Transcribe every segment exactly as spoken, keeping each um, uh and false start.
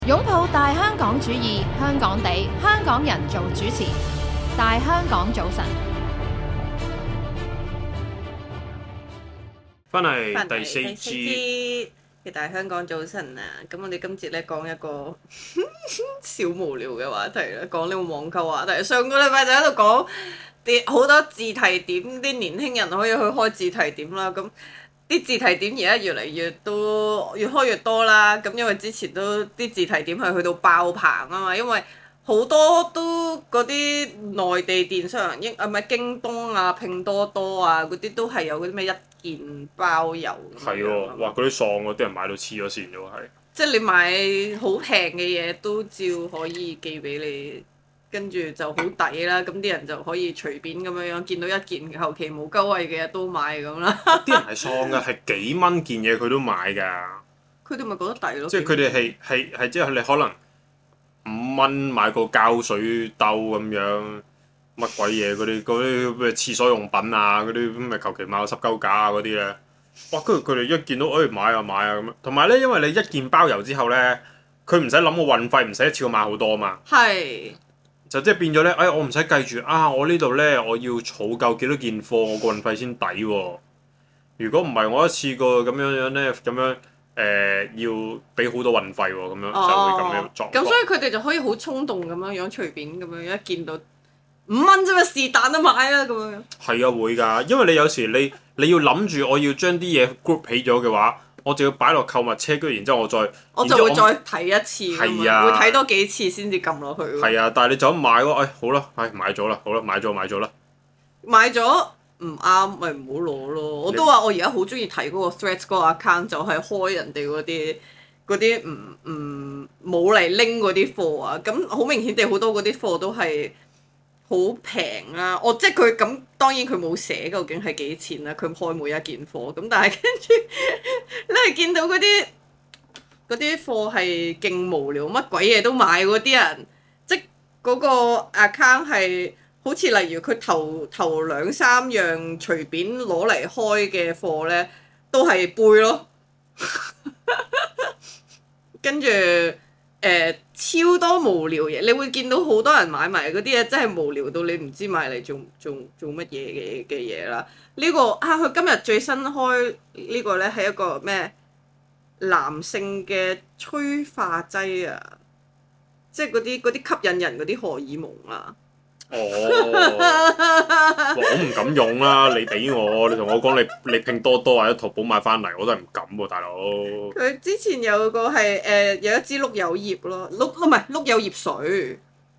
擁抱大香港主義，香港地，香港人做主持。大香港早晨， 翻嚟第四節嘅大香港早晨啊！咁我哋今節咧講一個小無聊嘅話題啦，講呢個網購話題。上個禮拜就喺度講啲好多字提點，啲年輕人可以去開字提點啦。咁啲字提點而家越嚟越多，越開越多啦。咁因為之前都啲字提點係去到爆棚啊嘛，因為好多都嗰啲內地電商，英啊唔係京東啊、拼多多啊嗰啲都係有嗰啲咩一件包郵。 係喎，哇！嗰啲喪嗰啲人買到黐咗線咗係。即係你買好平嘅嘢都照可以寄俾你。跟住就好抵啦，咁啲人就可以隨便咁樣樣見到一件後期冇鳩位嘅嘢都買咁啦。 啲人係喪㗎，係幾蚊件嘢佢都買㗎。 佢哋咪覺得抵咯。 即係佢哋係係係即係你可能五蚊買個膠水兜咁樣，乜鬼嘢嗰啲嗰啲咩廁所用品啊嗰啲咁咪求其買個濕鳩架啊嗰啲咧。哇！跟住佢哋一見到誒、哎、買啊買啊咁樣，同埋咧因為你一件包郵之後咧，佢唔使諗個運費，唔使一次過買好多啊嘛。係。就即係變咗咧，哎，我唔使計住啊！我呢度咧，我要儲夠幾多件貨，我個運費先抵喎。如果唔係，我一次過咁樣樣咧，咁樣誒、呃、要俾好多運費喎，咁樣、哦、就會咁樣作。 咁所以佢哋就可以好衝動咁樣樣，隨便咁樣一見到五蚊啫嘛，是但都買啦咁樣。係啊，會㗎，因為你有時你你要諗住我要將啲嘢 group 起咗嘅話。我就要擺落購物車，跟住然之後我再， 我就會再睇一次，係啊，會睇多幾次先至撳落去。 係啊，但係你就咁買喎，哎好啦，哎買咗啦，好啦，買咗買咗啦。 買咗唔啱咪唔好攞咯。我都話我而家好中意睇嗰個 Threads 嗰個 account，就係開人哋嗰啲嗰啲唔唔冇嚟拎嗰啲貨啊。咁好明顯地好多嗰啲貨都係好平啦，我即係佢咁，當然佢冇寫究竟係幾錢啦，佢開每一件貨咁，但係跟住你係見到嗰啲嗰啲貨係勁無聊，乜鬼嘢都買嗰啲人，即係嗰個 account 係好似例如佢頭頭兩三樣隨便攞嚟開嘅貨咧，都係杯咯，跟住。誒、呃、超多無聊嘢，你會見到好多人買埋嗰啲嘢，真係無聊到你唔知買嚟做做做乜嘢嘅嘅嘢啦。呢、這個啊，佢今日最新開個呢個咧係一個咩男性嘅催化劑啊，即係嗰啲嗰啲吸引人嗰啲荷爾蒙啊。哦， 我唔敢用啦！你俾我，你同我講你你拼多多或者淘寶買翻嚟，我都係唔敢喎、啊，大佬。 佢之前有個係誒、呃、有一支碌柚葉咯，碌唔係碌柚葉水。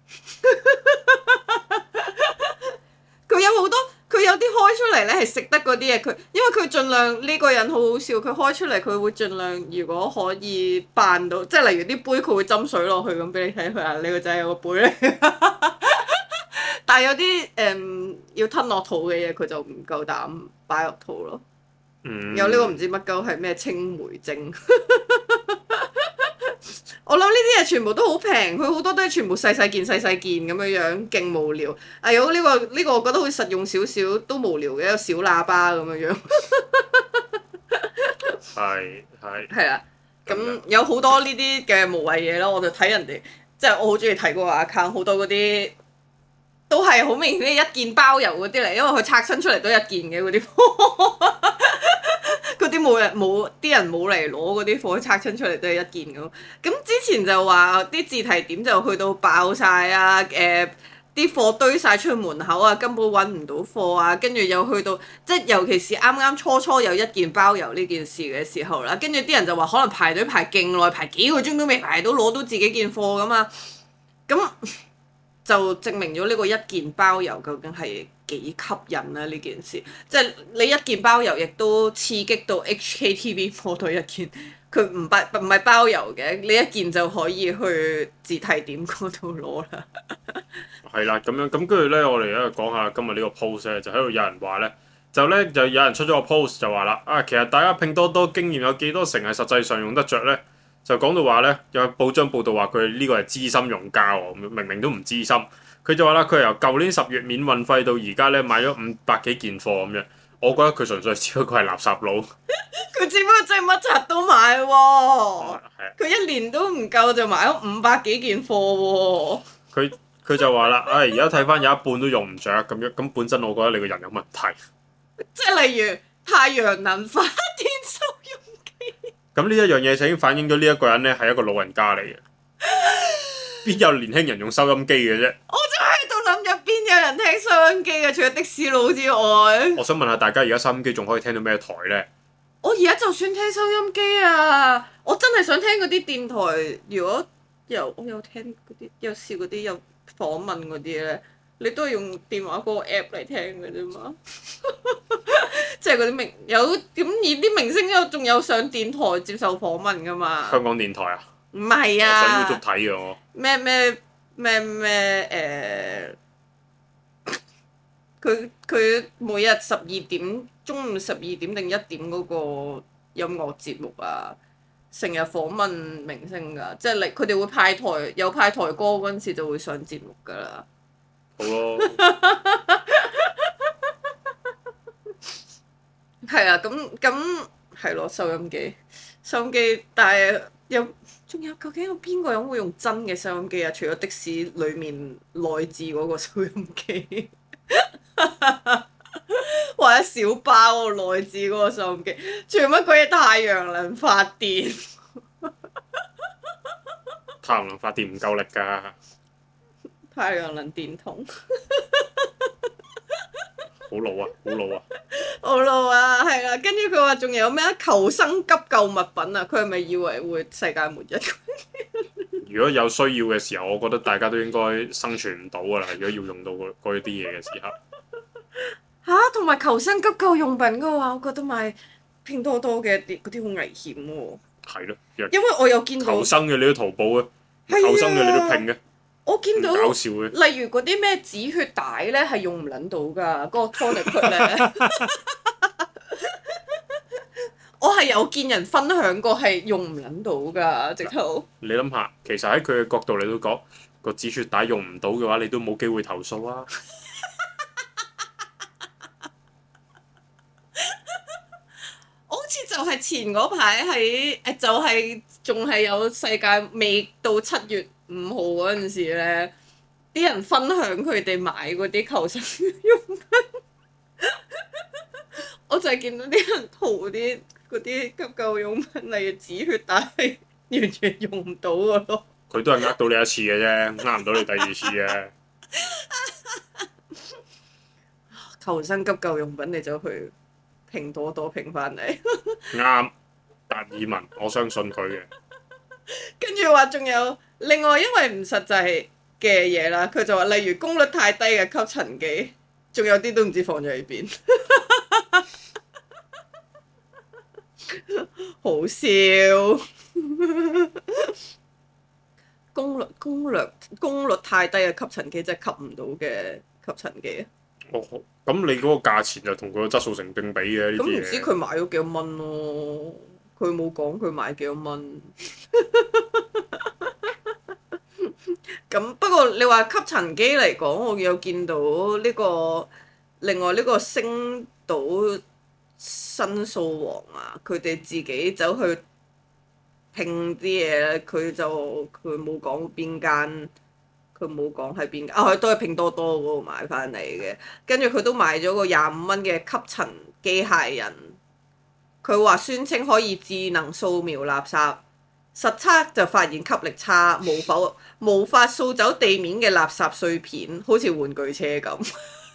佢有好多，佢有啲開出嚟咧係食得嗰啲嘢，佢因為佢盡量呢、呢個人好好笑，佢開出嚟佢會盡量如果可以扮到，即係例如啲杯佢會斟水落去咁俾你睇，佢話你個仔有個杯咧。但係有啲誒、嗯、要吞落肚嘅嘢，佢就唔夠膽擺落肚咯。嗯、有呢個唔知乜鳩係咩青梅精。我諗呢啲嘢全部都好平，佢好多都係全部細細件細細件咁樣樣，勁無聊。哎呦，呢、呢個呢、呢個我覺得好實用少少，都無聊嘅一個小喇叭咁樣樣。 係係。 係啦，咁有好多呢啲嘅無謂嘢咯，我就睇人哋，即係我好中意睇嗰個 account，好多嗰啲。都係好明顯一件包郵嗰啲嚟，因為佢拆親出嚟都一件嘅嗰啲貨，嗰啲冇人冇啲人冇嚟攞嗰啲貨，拆親出嚟都係一件咁。咁之前就話啲字提點就去到爆晒啊，誒、呃、啲貨堆晒出去門口啊，根本揾唔到貨啊，跟住又去到即係尤其是啱啱初初有一件包郵呢件事嘅時候啦，跟住啲人就話可能排隊排勁耐，排幾個鐘都未排到攞到自己件貨噶嘛，咁。就證明咗呢個一件包郵究竟係幾吸引啊！呢件事，即係你一件包郵，亦都刺激到 H K T V 攞到一件，佢唔包唔係包郵嘅，你一件就可以去字提點嗰度攞啦。 係啦，咁樣咁跟住咧，我哋而家講下今日呢個 post 咧，就喺度有人話咧，就咧就有人出咗個 post 就話啦，啊其實大家拼多多經驗有幾多成係實際上用得着咧？就講到話咧，有報章報道話佢呢個係資深用家喎，明明都唔資深。佢就話啦，佢由舊年十月免運費到而家咧買咗五百幾件貨咁樣。 我覺得佢純粹只不過係垃圾佬。 佢只不過真係乜柒都買喎、哦， 係啊， 佢一年都唔夠就買咗五百幾件貨喎、哦。 佢佢就話啦，唉、哎，而家睇翻有一半都用唔着咁樣，咁本身我覺得你個人有問題。 即係例如太陽能發電收音機。 咁呢一樣嘢就已經反映咗呢一個人咧係一個老人家嚟嘅。邊有年輕人用收音機嘅啫？ 我就喺度諗入邊有人聽收音機嘅，除咗的士佬之外。 我想問下大家，而家收音機仲可以聽到咩台呢？ 我而家就算聽收音機啊，我真係想聽嗰啲電台。如果有我有聽嗰啲，有試嗰啲有訪問嗰啲咧，你都係用電話嗰個 app 嚟聽嘅啫嘛。即係嗰啲明有咁而啲明星有仲有上電台接受訪問噶嘛？ 香港電台啊？ 唔係啊！ 我上 YouTube 睇嘅我。 咩咩咩咩誒？佢佢每日十二點，中午十二點定一點嗰個音樂節目啊，成日訪問明星㗎，即係你佢哋會派台有派台歌嗰陣時就會上節目㗎啦。 好咯。 係啊，咁咁係咯，收音機，收音機，但係有仲有究竟有邊個人會用真嘅收音機啊？除咗的士裡面內置嗰個收音機，或者小巴嗰個內置嗰個收音機，全乜鬼嘢太陽能發電？ 太陽能發電唔夠力㗎。 太陽能電筒。 好老啊！好老啊！ 好老啊，係啦，跟住佢話仲有咩求生急救物品啊？佢係咪以為會世界末日？ 如果有需要嘅時候，我覺得大家都應該生存唔到㗎啦。如果要用到嗰嗰啲嘢嘅時候， 嚇、啊，同埋求生急救用品嘅話，我覺得買拼多多嘅啲嗰啲好危險喎。 係咯， 因為我有見到求生嘅你都淘寶嘅， 係啊求生嘅你都拼嘅， 我見到搞笑嘅。 例如嗰啲咩止血帶咧係用唔撚到㗎，嗰、嗰個 tourniquet 咧，我係有見人分享過係用唔撚到㗎，直頭。 你諗下，其實喺佢嘅角度嚟到講，個止血帶用唔到嘅話，你都冇機會投訴啊。 我好似就係前嗰排喺誒，就係仲係有世界未到七月五號嗰陣時咧，啲人分享佢哋買嗰啲求生用品，我就係見到啲人塗啲嗰啲急救用品，例如止血帶，完全用唔到嘅咯。 佢都係呃到你一次嘅啫，呃唔到你第二次嘅。 求生急救用品你就去拼多多拼翻嚟。 啱，達爾文，我相信佢嘅。 跟住話仲有另外，因為唔實際嘅嘢啦，佢就話例如功率太低嘅吸塵機，仲有啲都唔知放咗喺邊，好笑。功率功率功率太低嘅吸塵機，即係吸唔到嘅吸塵機。 哦，咁你嗰個價錢就同佢個質素成正比嘅呢啲嘢。 咁唔知佢買咗幾多蚊咯？佢冇講佢買幾多蚊。咁不過你話吸塵機嚟講，我有見到呢個另外呢個星島新數王啊，佢哋自己走去拼啲嘢，佢就佢冇講邊間。佢冇講喺邊間，啊佢都係拼多多嗰度買翻嚟嘅，跟住佢都買咗個廿五蚊嘅吸塵機械人，佢話宣稱可以智能掃描垃圾，實測就發現吸力差，無否無法掃走地面嘅垃圾碎片，好似玩具車咁。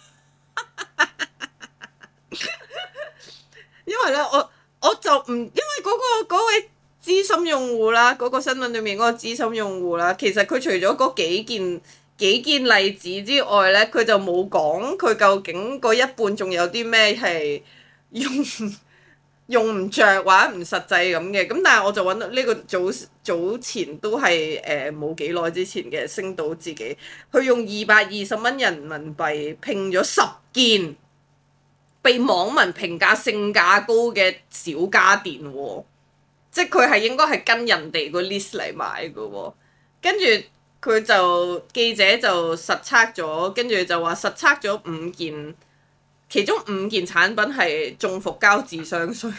因為咧，我我就唔因為嗰、嗰個嗰位。資深用戶啦，嗰、嗰個新聞裏面嗰個資深用戶啦，其實佢除咗嗰幾件幾件例子之外咧，佢就冇講佢究竟嗰一半仲有啲咩係用用唔着或者唔實際咁嘅。咁但係我就揾到呢個早早前都係誒冇幾耐之前嘅星島自己，佢用二百二十蚊人民幣拼咗十件被網民評價性價高嘅小家電喎。即係佢係應該係跟人哋個 list 嚟買嘅喎，跟住佢就記者就實測咗，跟住就話實測咗五件其中五件產品係中伏膠智商稅。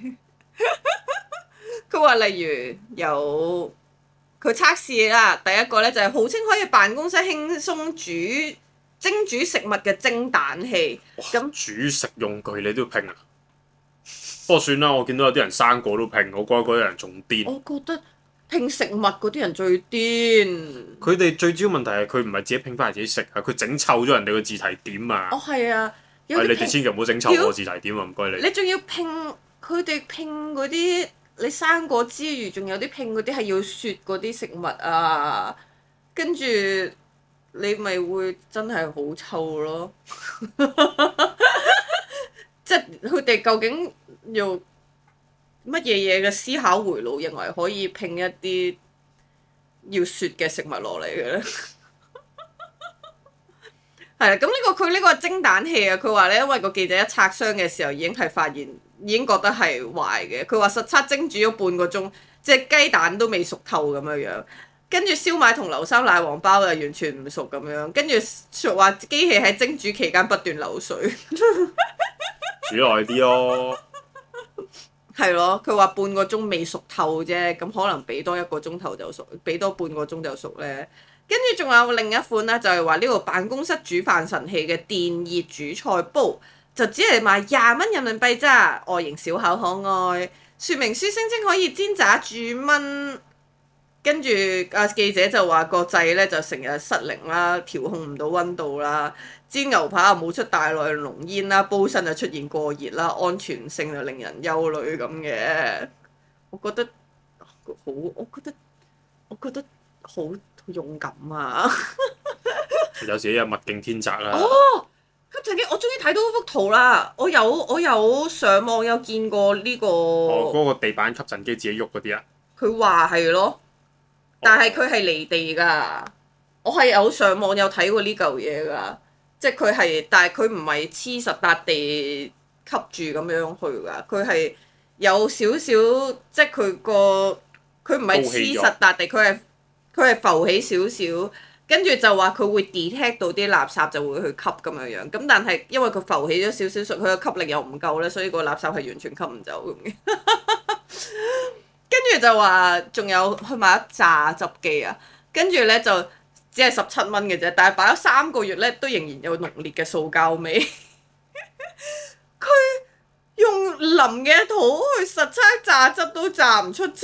佢話例如有佢測試啦，第一個咧就係號稱可以辦公室輕鬆煮蒸煮食物嘅蒸蛋器。咁煮食用具你都要拼啊？不過算啦，我見到有啲人生果都拼，我覺得嗰啲人仲癲。 我覺得拼食物嗰啲人最癲。佢哋最主要問題係佢唔係自己拼翻嚟自己食啊，佢整臭咗人哋個字題點啊！ 哦，係啊， 係、哎、你哋千祈唔好整臭我字題點啊！唔該你。 你仲要拼佢哋拼嗰啲，你生果之餘，仲有啲拼嗰啲係要雪嗰啲食物啊，跟住你咪會真係好臭咯。即係佢哋究竟用乜嘢嘢嘅思考回路，認為可以拼一啲要雪嘅食物落嚟嘅咧？係啦，咁呢、這個佢呢個蒸蛋器啊，佢話咧，因為個記者一拆箱嘅時候已經係發現，已經覺得係壞嘅。佢話實測蒸煮咗半個鐘，隻雞蛋都未熟透咁樣樣。跟住燒賣同流沙奶黃包又完全唔熟咁樣。跟住話機器喺蒸煮期間不斷流水。 煮耐啲咯， 係咯，佢話半個鐘未熟透啫，咁可能俾多一個鐘頭就熟，俾多半個鐘就熟咧。跟住仲有另一款咧，就係話呢個辦公室煮飯神器嘅電熱煮菜煲，就只係賣廿蚊人民幣咋，外形小巧可愛，說明書聲稱可以煎炸煮燜。跟住啊記者就話個掣咧就成日失靈啦，調控唔到溫度啦，煎牛扒又冒出大量濃煙啦，煲身就出現過熱啦，安全性就令人憂慮咁嘅。我覺得好，我覺得我覺得好勇敢啊！ 有時又物競天擇啦。 哦，佢曾經我終於睇到嗰幅圖啦！我有我有上網有見過呢個。 哦，嗰個地板吸塵機自己喐嗰啲啊？ 佢話係咯。但係佢係離地㗎，我係有上網有睇過呢嚿嘢㗎，即係佢係，但係佢唔係黐實笪地吸住咁樣去㗎，佢係有少少，即係佢個佢唔係黐實笪地，佢係佢係浮起少少，跟住就話佢會 detect 到啲垃圾就會去吸咁樣樣，咁但係因為佢浮起咗少少，佢個吸力又唔夠咧，所以個垃圾係完全吸唔走咁嘅。跟住就話仲有去買一榨汁機啊，跟住咧就只係十七蚊嘅啫，但係擺咗三個月咧都仍然有濃烈嘅塑膠味。佢用腍嘅土去實測榨汁都榨唔出汁，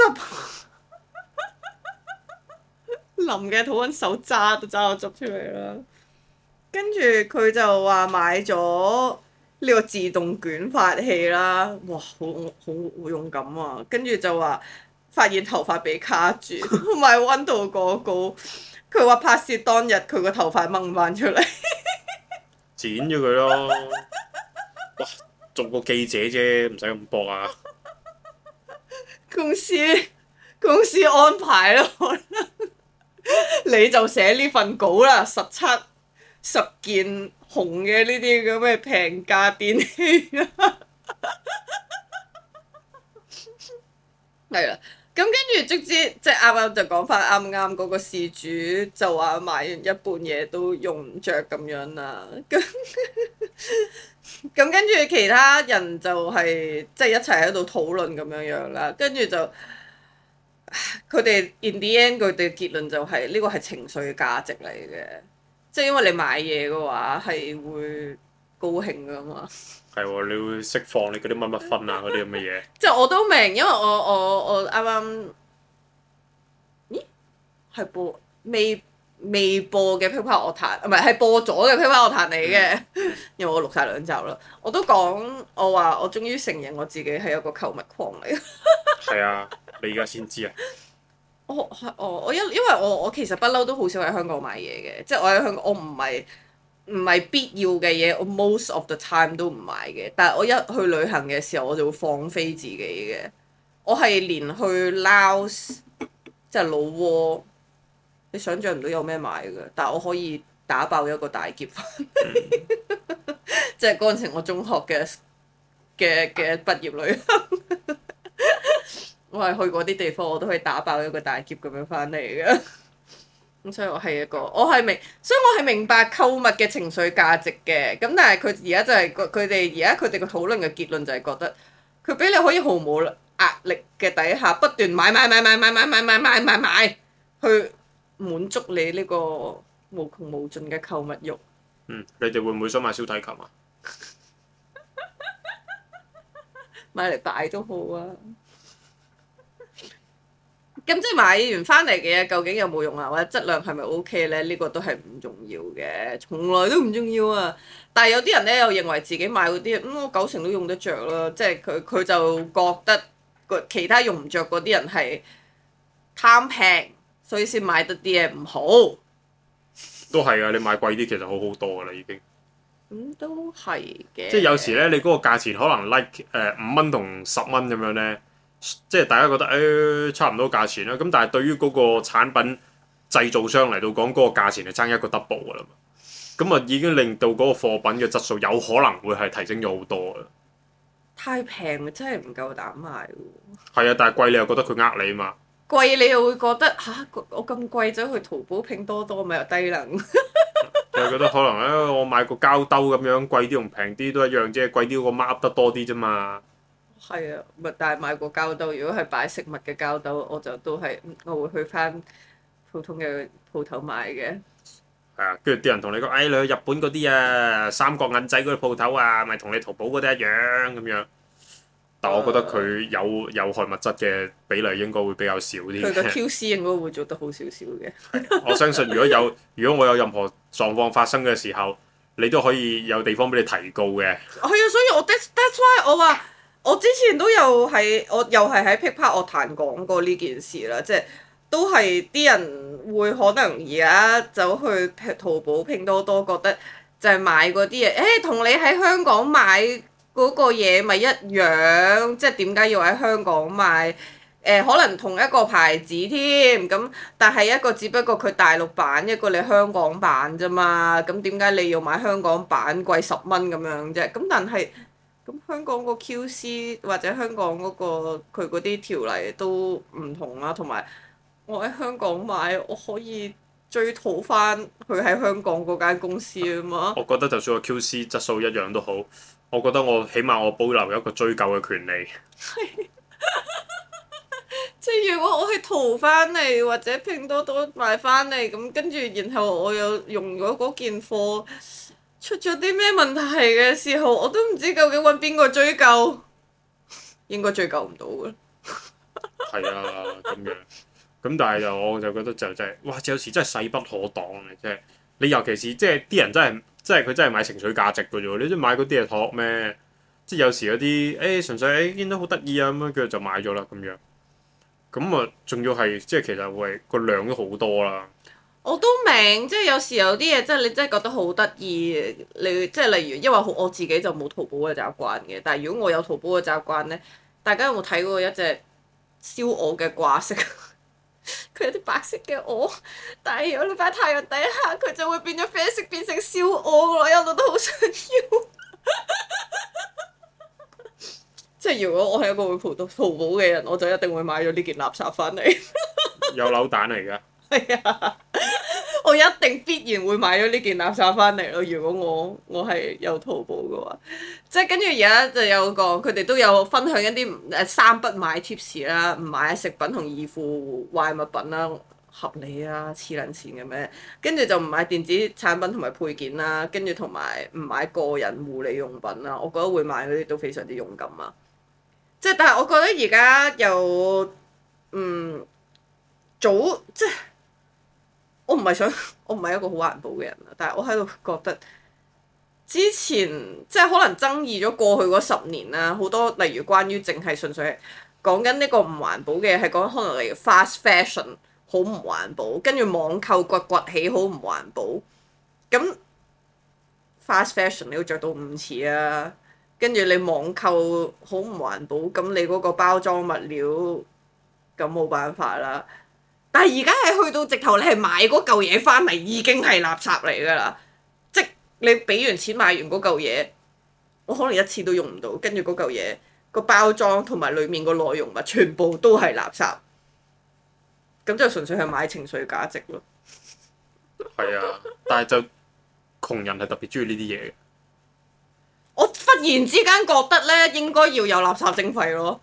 腍嘅土揾手榨都榨到汁出嚟啦。跟住佢就話買咗呢個自動捲髮器啦，哇，好好好勇敢啊！跟住就話發現頭髮被卡住，同埋溫度過高。佢話拍攝當日佢個頭髮掹翻出嚟， 剪咗佢咯。哇，做個記者啫，唔使咁搏啊！ 公司公司安排咯，你就寫呢份稿啦，十七十件紅嘅呢啲咁嘅平價電器啦，係啦。咁跟住直接即係啱啱就講翻啱啱嗰個事主就話買完一半嘢都用唔着咁樣啦。咁咁跟住其他人就係即係一齊喺度討論咁樣樣啦。跟住就佢哋 in the end 佢哋結論就係呢個係情緒價值嚟嘅，即係因為你買嘢嘅話係會高興噶嘛。 係喎，你會釋放你嗰啲乜乜分啊嗰啲咁嘅嘢。 即係我都明，因為我我我啱啱，咦係播未未播嘅乒乓樂壇，唔係係播咗嘅乒乓樂壇嚟嘅，嗯、因為我錄晒兩集啦。我都講我話我終於承認我自己係一個購物狂嚟。係啊，你而家先知啊？ 我係我我因因為我我其實不嬲都好少喺香港買嘢嘅，即係我喺香港我唔係。唔係必要嘅嘢，我 most of the time 都唔買嘅。但係我一去旅行嘅時候，我就會放飛自己嘅。我係連去 Laos 即係老撾，你想象唔到有咩買嘅。但係我可以打爆一個大劫翻嚟，即係嗰陣時我中學嘅嘅嘅畢業旅行，我係去嗰啲地方，我都可以打爆一個大劫咁樣翻嚟嘅。 咁所以我係一個，我係明，所以我係明白購物嘅情緒價值嘅。咁但係佢而家就係佢佢哋而家佢哋個討論嘅結論就係覺得，佢俾你可以毫無壓力嘅底下不斷買買買買買買買買買買買，去滿足你呢個無窮無盡嘅購物慾。 嗯，你哋會唔會想買小提琴啊？ 買嚟擺都好啊。咁即係買完翻嚟嘅嘢，究竟有冇用啊？或者質量係咪 O K 咧？呢、呢個都係唔重要嘅，從來都唔重要啊！但係有啲人咧又認為自己買嗰啲，嗯，我九成都用得着啦。即係佢佢就覺得個其他用唔着嗰啲人係貪平，所以先買得啲嘢唔好。 都係啊！你買貴啲其實好好多噶啦，已經。 咁、嗯、都係嘅。 即係有時咧，你嗰個價錢可能 like 誒五蚊同十蚊咁樣咧。即係大家覺得誒、哎、差唔多價錢啦，咁但係對於嗰個產品製造商嚟到講，嗰、嗰個價錢係爭一個 double 噶啦嘛，咁啊已經令到嗰個貨品嘅質素有可能會係提升咗好多噶啦。 太平真係唔夠膽買喎。 係啊，但係貴你又覺得佢呃你啊嘛。 貴你又會覺得吓，我咁貴走去淘寶拼多多咪又低能。 你又覺得可能咧、哎，我買個膠兜咁樣貴啲同平啲都一樣啫，貴啲嗰個 mark 得多啲啫嘛。 係啊，咪但係買個膠兜，如果係擺食物嘅膠兜，我就都係我會去翻普通嘅鋪頭買嘅。 係啊，跟住啲人同你講，誒、哎、你去日本嗰啲啊，三角銀仔嗰啲鋪頭啊，咪同你淘寶嗰啲一樣咁樣。但我覺得佢有有害物質嘅比例應該會比較少啲。 佢個 Q C 應該會做得好少少嘅。 我相信如果有如果我有任何狀況發生嘅時候，你都可以有地方俾你提告嘅。 係啊，所以我 that's that's why 我話。我之前都有喺我又係喺 Pickpart 樂壇講過呢件事啦，即係都係啲人會可能而家走去淘寶拼多多，覺得就係買嗰啲嘢，誒同你喺香港買嗰個嘢咪一樣，即係點解要喺香港買？誒、呃、可能同一個牌子添，咁但係一個只不過佢大陸版，一個你香港版啫嘛，咁點解你要買香港版貴十蚊咁樣啫？咁但係。咁香港個 Q C 或者香港嗰、嗰個佢嗰啲條例都唔同啦，同埋我喺香港買，我可以追討翻佢喺香港嗰間公司啊嘛。 我覺得就算個 Q C 質素一樣都好，我覺得我起碼我保留一個追究嘅權利。 即係如果我係淘翻嚟或者拼多多買翻嚟，咁跟住然後我又用咗嗰件貨。出咗啲咩問題嘅時候，我都唔知究竟揾邊個追究，應該追究唔到嘅。 係啊，咁樣。咁但係就我就覺得就真係，哇！有時真係勢不可擋嘅，即係你尤其是即係啲人真係，即係佢真係買情緒價值嘅啫喎。你都買嗰啲係托咩？即係有時嗰啲誒純粹誒見到好得意啊咁樣，跟住就買咗啦咁樣。咁啊，仲要係即係其實會個量都好多啦。 我都明，即係有時有啲嘢，即係你真係覺得好得意，你即係例如，因為我自己就冇淘寶嘅習慣嘅，但係如果我有淘寶嘅習慣咧，大家有冇睇過一隻燒鵝嘅掛飾？佢有啲白色嘅鵝，但係如果你擺太陽底下，佢就會變咗啡色，變成燒鵝咯，我都好想要。即係如果我係一個會淘淘寶嘅人，我就一定會買咗呢件垃圾翻嚟。有扭蛋嚟㗎。 係啊。我一定必然會買咗呢件垃圾翻嚟咯。如果我我係有淘寶嘅話，即係跟住而家就有個佢哋都有分享一啲誒三不買 tips 啦，唔買食品同易腐壞物品啦，合理啊，黐撚線嘅咩？跟住就唔買電子產品同埋配件啦，跟住同埋唔買個人護理用品啦。我覺得會買嗰啲都非常之勇敢啊！即係但係我覺得而家又嗯早即係。我唔係想，我唔係一個好環保嘅人啦，但係我喺度覺得之前即係可能爭議咗過去嗰十年啦，好多例如關於淨係純粹講緊呢個唔環保嘅，係講可能例如 fast fashion 好唔環保，跟住網購崛崛起好唔環保。咁 fast fashion 你要着到五次啊，跟住你網購好唔環保，咁你嗰個包裝物料咁冇辦法啦。但係而家係去到直頭，你係買嗰嚿嘢翻嚟已經係垃圾嚟㗎啦！即你俾完錢買完嗰嚿嘢，我可能一次都用唔到，跟住嗰嚿嘢個包裝同埋裡面個內容物全部都係垃圾。 咁就純粹係買情緒價值咯。 係啊，但係就窮人係特別中意呢啲嘢嘅。 我忽然之間覺得咧，應該要有垃圾徵費咯。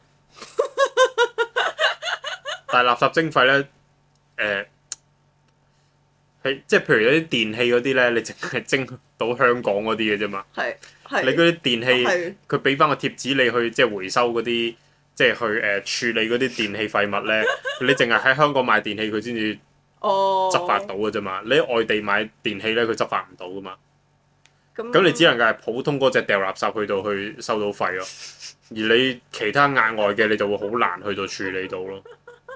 但係垃圾徵費咧，誒、呃、係即係譬如有啲電器嗰啲咧，你淨係徵到香港嗰啲嘅啫嘛。 係係。 你嗰啲電器， 係佢俾翻個貼紙你去即係回收嗰啲，即係去誒、呃、處理嗰啲電器廢物咧，你淨係喺香港買電器佢先至哦執法到嘅啫嘛。你喺外地買電器咧，佢執法唔到噶嘛。 咁咁你只能夠係普通嗰隻掉垃圾去到去收到費咯，而你其他額外嘅你就會好難去到處理到咯。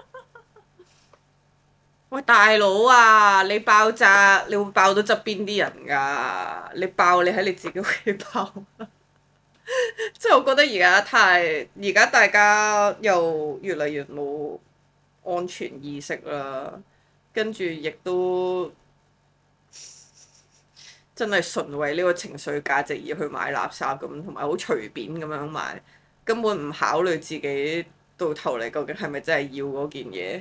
喂，大佬啊！你爆炸，你會爆到側邊啲人㗎。你爆，你喺你自己屋企爆。即係我覺得而家太，而家大家又越嚟越冇安全意識啦，跟住亦都真係純為呢個情緒價值而去買垃圾咁，同埋好隨便咁樣買，根本唔考慮自己到頭嚟究竟係咪真係要嗰件嘢。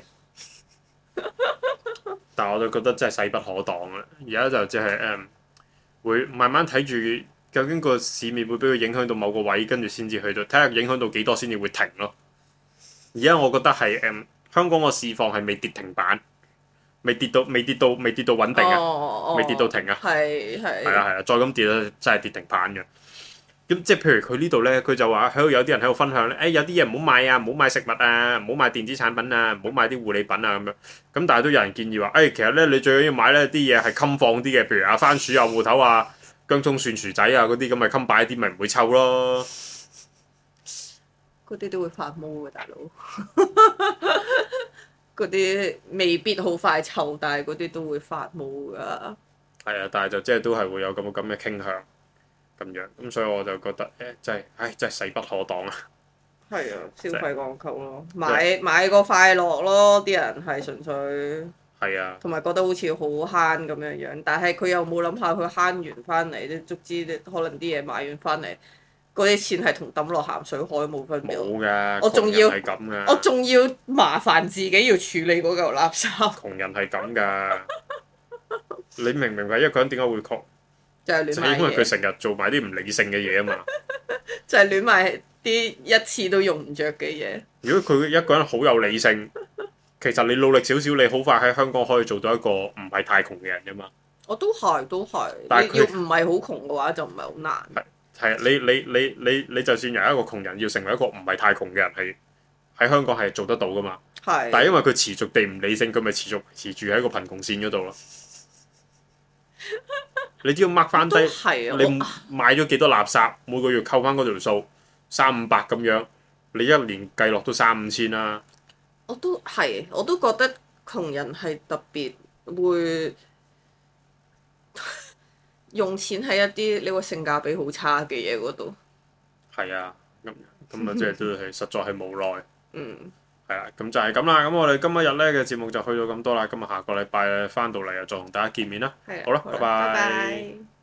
但係我就覺得真係勢不可擋啦！而家就即係誒，會慢慢睇住究竟個市面會俾佢影響到某個位，跟住先至去到睇下影響到幾多先至會停咯。而家我覺得係誒、嗯、香港個市況係未跌停板，未跌到未跌到未跌到穩定啊， 哦、 未跌到停啊。 係係。 係啊係啊，再咁跌咧真係跌停板嘅。咁即係譬如佢呢度咧，佢就話喺度有啲人喺度分享咧，誒、哎、有啲嘢唔好買啊，唔好買食物啊，唔好買電子產品啊，唔好買啲護理品啊咁樣。咁但係都有人建議話，誒、哎、其實咧你最緊要買咧啲嘢係襟放啲嘅，譬如啊番薯啊、芋頭啊、薑葱蒜薯仔啊嗰啲咁咪襟擺啲，咪唔會臭咯。 嗰啲都會發毛嘅，大佬。嗰啲未必好快臭，但係嗰啲都會發毛㗎。 係啊，但係就即係都係會有咁咁嘅傾向。咁樣，咁所以我就覺得誒、欸，真係，唉，真係勢不可擋啊！ 係啊，消費降級咯，買買個快樂咯，啲人係純粹。 係啊。同埋覺得好似好慳咁樣樣，但係佢又冇諗下佢慳完翻嚟，你足之可能啲嘢買完翻嚟，嗰啲錢係同抌落鹹水海冇分別。 冇㗎， 我仲要係咁㗎。 我仲要麻煩自己要處理嗰嚿垃圾。 窮人係咁㗎，你明唔明白一個人點解會窮？ 就係亂買嘢， 因為佢成日做埋啲唔理性嘅嘢啊嘛。 就係亂買啲一次都用唔着嘅嘢。如果佢一個人好有理性，其實你努力少少，你好快喺香港可以做到一個唔係太窮嘅人㗎嘛。 我都係，都係。 但係你要唔係好窮嘅話，就唔係好難。 係係啊，你你你你你就算由一個窮人要成為一個唔係太窮嘅人，係喺香港係做得到㗎嘛。 係。 但係因為佢持續地唔理性，佢咪持續持住喺個貧窮線嗰度咯。你只要 mark 翻低，你買咗幾多垃圾，每個月扣翻嗰條數三五百咁樣，你一年計落都三五千啦。 我都係，我都覺得窮人係特別會用錢喺一啲你話性價比好差嘅嘢嗰度。 係啊，咁咁啊，即係都係實在係無奈。 嗯。 係啦，咁就係咁啦。咁我哋今日咧嘅節目就去到咁多啦。咁啊，下個禮拜翻到嚟又再同大家見面啦。好啦，拜拜。拜拜。